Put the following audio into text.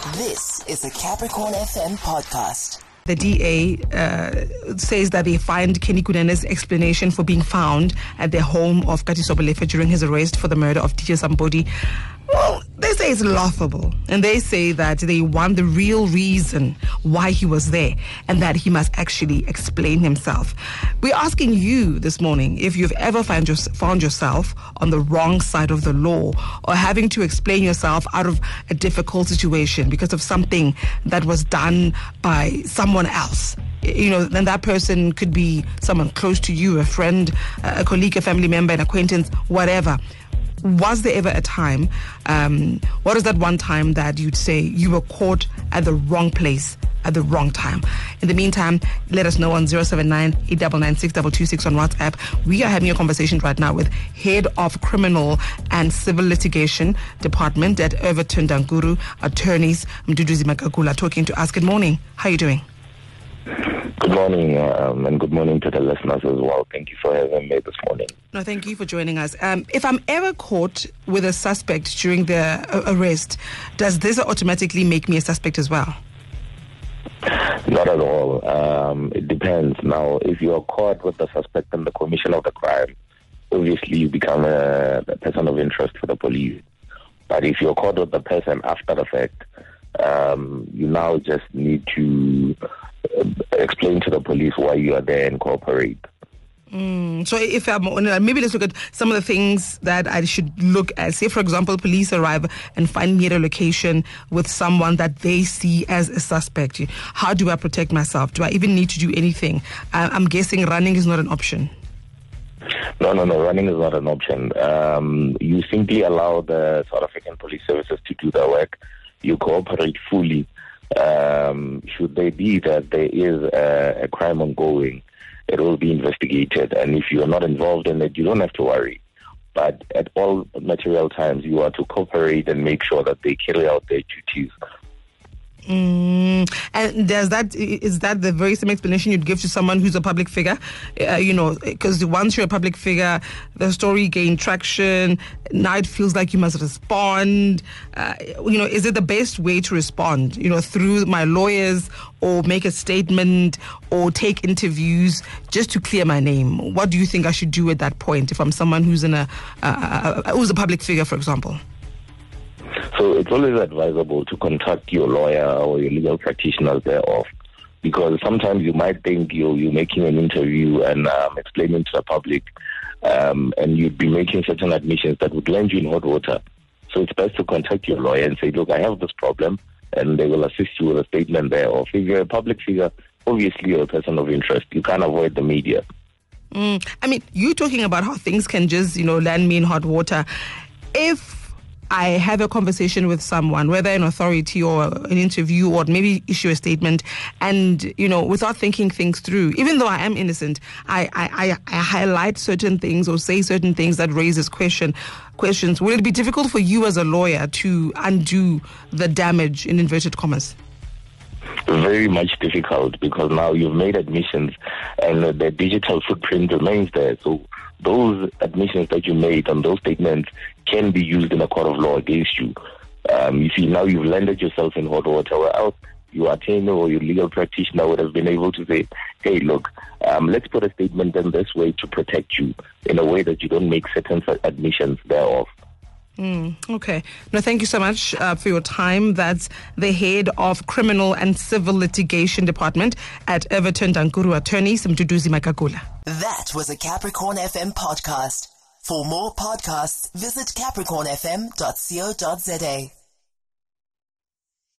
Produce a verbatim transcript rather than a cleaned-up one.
This is a Capricorn F M podcast. The D A uh, says that they find Kenny Kunene's explanation for being found at the home of Katiso Belefe during his arrest for the murder of D J Sambodi, well, they say it's laughable. And they say that they want the real reason why he was there and that he must actually explain himself. We're asking you this morning if you've ever find your, found yourself on the wrong side of the law or having to explain yourself out of a difficult situation because of something that was done by someone else. You know, then that person could be someone close to you, a friend, a colleague, a family member, an acquaintance, whatever. Was there ever a time, um, what is that one time that you'd say you were caught at the wrong place at the wrong time? In the meantime, let us know on zero seven nine, eight nine nine, six two two six on WhatsApp. We are having a conversation right now with Head of Criminal and Civil Litigation Department at Everton Dankuru, attorneys Mduduzi Makagula, talking to us. Good morning. How are you doing? Good morning, um, and good morning to the listeners as well. Thank you for having me this morning. No, thank you for joining us. Um, if I'm ever caught with a suspect during the uh, arrest, does this automatically make me a suspect as well? Not at all. Um, it depends. Now, if you are caught with the suspect in the commission of the crime, obviously you become a, a person of interest for the police. But if you're caught with the person after the fact, um, you now just need to explain to the police why you are there and cooperate. Mm, so if I'm, maybe let's look at some of the things that I should look at. Say, for example, police arrive and find me at a location with someone that they see as a suspect. How do I protect myself? Do I even need to do anything? I'm guessing running is not an option. No, no, no. Running is not an option. Um, you simply allow the South African Police Services to do their work. You cooperate fully. Um, should there be that there is a, a crime ongoing, it will be investigated. And if you are not involved in it, you don't have to worry. But at all material times, you are to cooperate and make sure that they carry out their duties. Mm, and does that is that the very same explanation you'd give to someone who's a public figure? Uh, you know, because once you're a public figure, the story gained traction. Now it feels like you must respond. Uh, you know, is it the best way to respond? You know, through my lawyers, or make a statement, or take interviews just to clear my name? What do you think I should do at that point if I'm someone who's in a uh, who's a public figure, for example? So it's always advisable to contact your lawyer or your legal practitioner thereof, because sometimes you might think you're, you're making an interview and um, explaining to the public, um, and you'd be making certain admissions that would land you in hot water. So it's best to contact your lawyer and say, look, I have this problem, and they will assist you with a statement thereof. If you're a public figure, obviously you're a person of interest. You can't avoid the media. Mm, I mean, you're talking about how things can just, you know, land me in hot water. If I have a conversation with someone, whether an authority or an interview, or maybe issue a statement, and, you know, without thinking things through, even though I am innocent, I, I, I, I highlight certain things or say certain things that raises question, questions. Will it be difficult for you as a lawyer to undo the damage, in inverted commas? Very much difficult, because now you've made admissions and the digital footprint remains there. So those admissions that you made and those statements can be used in a court of law against you. Um, you see, now you've landed yourself in hot water, where else your attorney or your legal practitioner would have been able to say, hey, look, um, let's put a statement in this way to protect you in a way that you don't make certain admissions thereof. Mm, okay. No, thank you so much uh, for your time. That's the Head of Criminal and Civil Litigation Department at Everton Dankuru, attorneys Mduduzi Makagula. That was a Capricorn F M podcast. For more podcasts, visit capricorn f m dot co dot za.